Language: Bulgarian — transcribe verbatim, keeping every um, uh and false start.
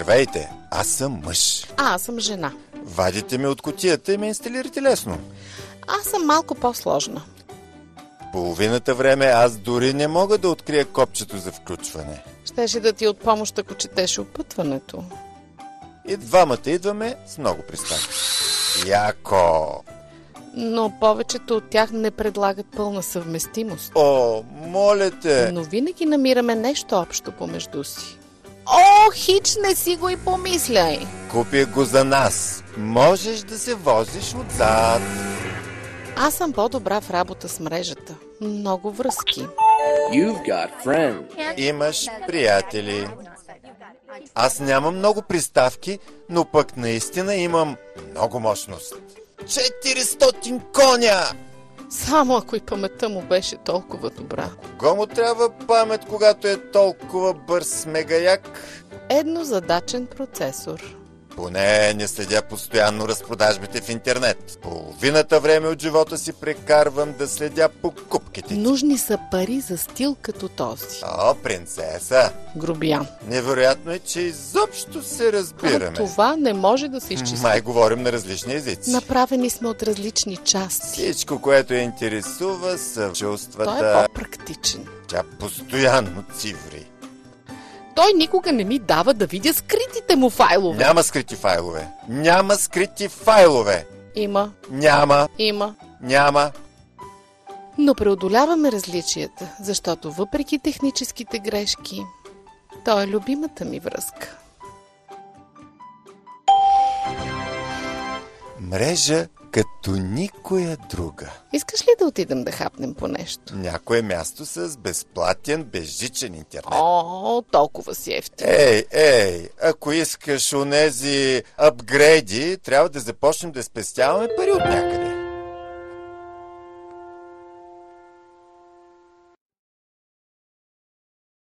Здравейте, аз съм мъж. А, аз съм жена. Вадите ме от кутията и ме инсталирате лесно. Аз съм малко по-сложна. Половината време аз дори не мога да открия копчето за включване. Щеше да ти от помощ, ако четеш опътването. И двамата идваме с много пристанки. Яко! Но повечето от тях не предлагат пълна съвместимост. О, моля те! Но винаги намираме нещо общо помежду си. О, хич не си го и помисляй! Купи го за нас. Можеш да се возиш отзад. Аз съм по-добра в работа с мрежата. Много връзки. You've got friends. Имаш приятели. Аз нямам много приставки, но пък наистина имам много мощност. четиристотин коня! Само ако и паметта му беше толкова добра. Кого му трябва памет, когато е толкова бърз мегаяк? Еднозадачен процесор. Поне не следя постоянно разпродажбите в интернет. Половината време от живота си прекарвам да следя покупките. Нужни са пари за стил като този. О, принцеса! Грубиян. Невероятно е, че изобщо се разбираме. А това не може да се изчисли. Май говорим на различни езици. Направени сме от различни части. Всичко, което я интересува, са чувствата. Той е по-практичен. Тя постоянно циври. Той никога не ми дава да видя скритите му файлове. Няма скрити файлове. Няма скрити файлове. Има. Няма. Има. Няма. Но преодоляваме различията, защото въпреки техническите грешки, той е любимата ми връзка. Мрежа като никоя друга. Искаш ли да отидем да хапнем по нещо? Някое място с безплатен, безжичен интернет. О, толкова си ефтин. Ей, ей, ако искаш онези апгрейди, трябва да започнем да спестяваме пари от някъде.